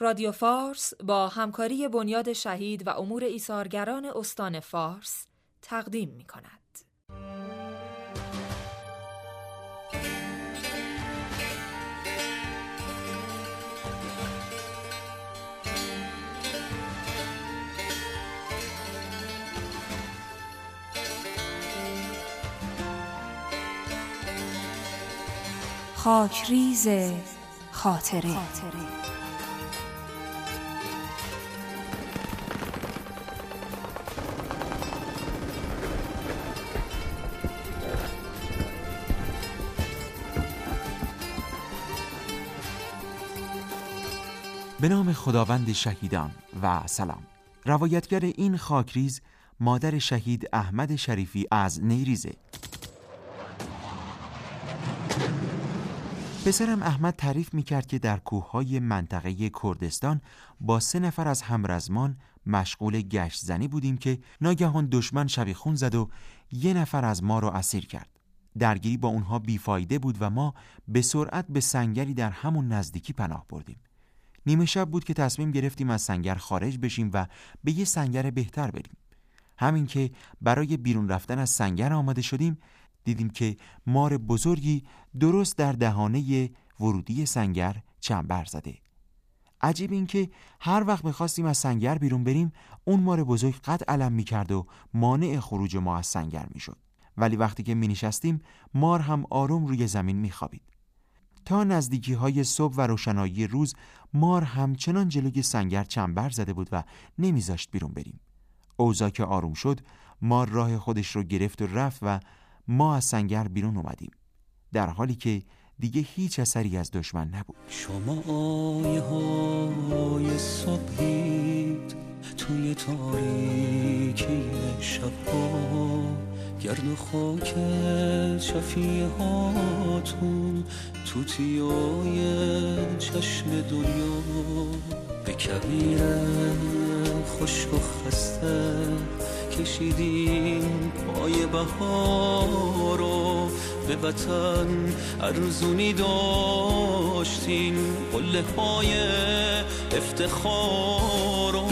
رادیو فارس با همکاری بنیاد شهید و امور ایثارگران استان فارس تقدیم می‌کند. خاکریز خاطره. به نام خداوند شهیدان و سلام. روایتگر این خاکریز مادر شهید احمد شریفی از نیریزه. پسرم احمد تعریف میکرد که در کوههای منطقه کردستان با 3 نفر از همرزمان مشغول گشت زنی بودیم که ناگهان دشمن شبیخون زد و 1 نفر از ما رو اسیر کرد. درگیری با اونها بیفایده بود و ما به سرعت به سنگری در همون نزدیکی پناه بردیم. نیمه شب بود که تصمیم گرفتیم از سنگر خارج بشیم و به یه سنگر بهتر بریم. همین که برای بیرون رفتن از سنگر آماده شدیم، دیدیم که مار بزرگی درست در دهانه ورودی سنگر چنبر زده. عجیب این که هر وقت می‌خواستیم از سنگر بیرون بریم، اون مار بزرگ قد علم می‌کرد و مانع خروج ما از سنگر می‌شد. ولی وقتی که می‌نشستیم، مار هم آروم روی زمین می‌خوابید. تا نزدیکی‌های صبح و روشنایی روز، مار همچنان جلوی سنگر چنبر زده بود و نمیذاشت بیرون بریم. اوضاع که آروم شد، مار راه خودش رو گرفت و رفت و ما از سنگر بیرون اومدیم، در حالی که دیگه هیچ اثری از دشمن نبود. شما آیه های صبحید توی تاریکی شب‌ها، گرد و خاک شفیه هاتون توتیای چشم دنیا، به کبیر خشک و خسته کشیدیم پای بهارو، به وطن ارزونی داشتیم قله های افتخارو.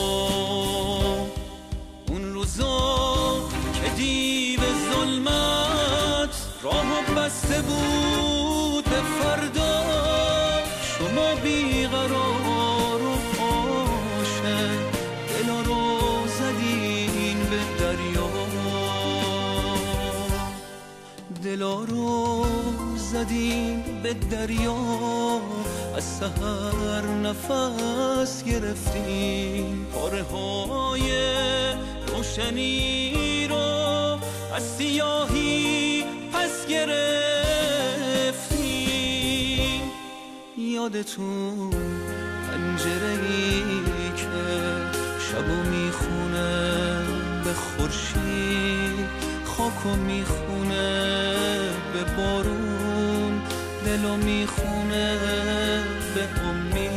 اون روزا که دیو ظلمت راهو بسته بود به فردا، شما بیقرار و عاشق دلا رو زدین به دریا، دلا رو زدین به دریا. از سحر نفس گرفتیم، پاره های روشنی رو از سیاهی پس گرفتیم. یادتون پنجره‌ای که شبو میخونه به خورشید، خاکو میخونه به بارون، دلو میخونه به امید.